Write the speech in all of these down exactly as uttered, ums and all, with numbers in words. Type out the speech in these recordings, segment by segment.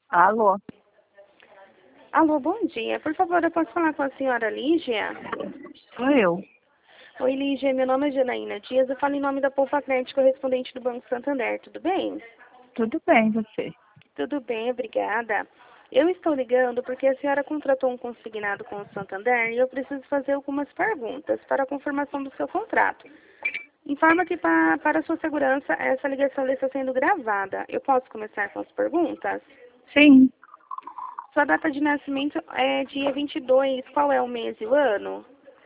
Alô? Alô, bom dia. Por favor, eu posso falar com a senhora Lígia? Sou eu. Oi, Lígia. Meu nome é Janaína Dias. Eu falo em nome da Poupa Crédito, correspondente do Banco Santander. Tudo bem? Tudo bem, você? Tudo bem, obrigada. Eu estou ligando porque a senhora contratou um consignado com o Santander e eu preciso fazer algumas perguntas para a confirmação do seu contrato. Informa que pa, para a sua segurança essa ligação está sendo gravada. Eu posso começar com as perguntas? Sim. Sua data de nascimento é dia vinte e dois. Qual é o mês e o ano?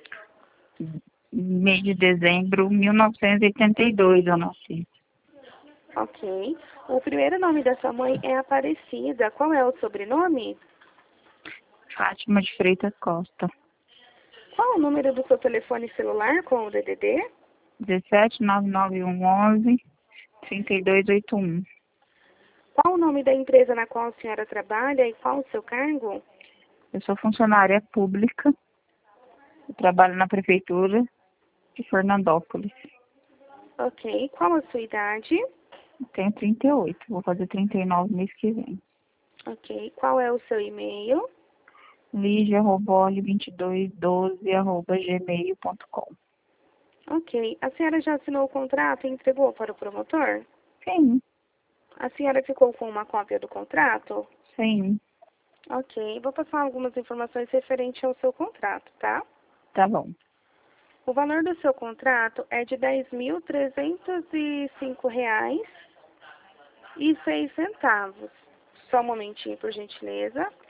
Mês de dezembro de mil novecentos e oitenta e dois eu nasci. Ok. O primeiro nome da sua mãe é Aparecida. Qual é o sobrenome? Fátima de Freitas Costa. Qual o número do seu telefone celular com o D D D? dezessete, nove nove um, onze, trinta e dois oitenta e um. Qual o nome da empresa na qual a senhora trabalha e qual o seu cargo? Eu sou funcionária pública. Eu trabalho na prefeitura de Fernandópolis. Ok. Qual a sua idade? Eu tenho trinta e oito. Vou fazer trinta e nove mês que vem. Ok. Qual é o seu e-mail? ligia roboli vinte e dois doze arroba gmail ponto com. Ok. A senhora já assinou o contrato e entregou para o promotor? Sim, A senhora ficou com uma cópia do contrato? sim. Ok. Vou passar algumas informações referentes ao seu contrato, tá? Tá bom. O valor do seu contrato é de dez mil trezentos e cinco reais e seis centavos. Só um momentinho, por gentileza.